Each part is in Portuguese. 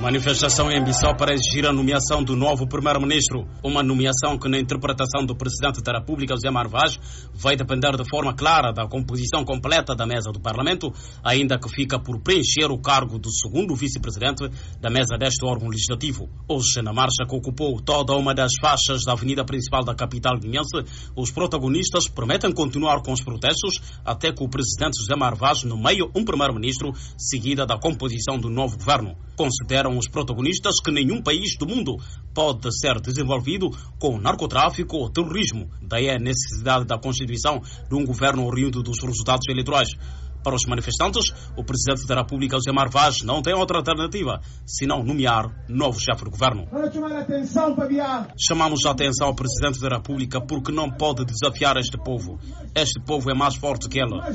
Manifestação em Bissau para exigir a nomeação do novo primeiro-ministro. Uma nomeação que, na interpretação do presidente da República, José Mário Vaz, vai depender de forma clara da composição completa da mesa do Parlamento, ainda que fica por preencher o cargo do segundo vice-presidente da mesa deste órgão legislativo. Hoje, na marcha que ocupou toda uma das faixas da avenida principal da capital guineense, os protagonistas prometem continuar com os protestos até que o presidente José Mário Vaz nomeie um primeiro-ministro, seguida da composição do novo governo. Consideram os protagonistas que nenhum país do mundo pode ser desenvolvido com narcotráfico ou terrorismo. Daí a necessidade da constituição de um governo oriundo dos resultados eleitorais. Para os manifestantes, o presidente da República, José Mário Vaz, não tem outra alternativa senão nomear novo chefe de governo. Chamamos a atenção ao presidente da República porque não pode desafiar este povo. Este povo é mais forte que ele.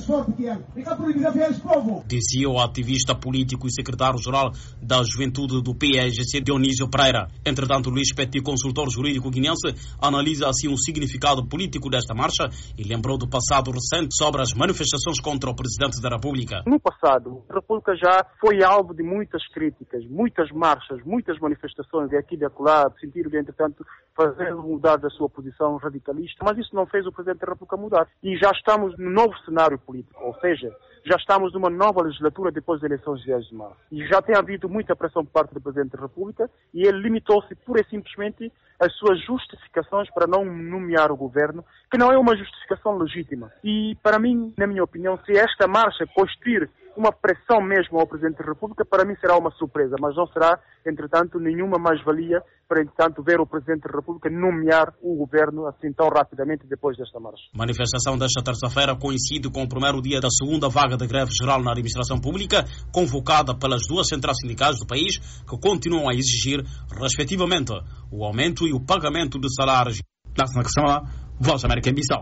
Dizia o ativista político e secretário-geral da Juventude do PAGC, Dionísio Pereira. Entretanto, Luís Petit, consultor jurídico guineense, analisa assim o significado político desta marcha e lembrou do passado recente sobre as manifestações contra o presidente da República. No passado, a República já foi alvo de muitas críticas, muitas marchas, muitas manifestações de aqui e de acolá, no sentido de, entretanto, fazer mudar da sua posição radicalista, mas isso não fez o Presidente da República mudar. E já estamos num novo cenário político, ou seja, já estamos numa nova legislatura depois das eleições de 10 de março. E já tem havido muita pressão por parte do Presidente da República e ele limitou-se pura e simplesmente às suas justificações para não nomear o governo, que não é uma justificação legítima. E, para mim, na minha opinião, se esta marcha constituir uma pressão mesmo ao Presidente da República, para mim será uma surpresa, mas não será, entretanto, nenhuma mais-valia para, entretanto, ver o Presidente da República nomear o governo assim tão rapidamente depois desta marcha. Manifestação desta terça-feira coincide com o primeiro dia da segunda vaga de greve geral na administração pública, convocada pelas duas centrais sindicais do país, que continuam a exigir, respectivamente, o aumento e o pagamento de salários. Voz América em Bissau.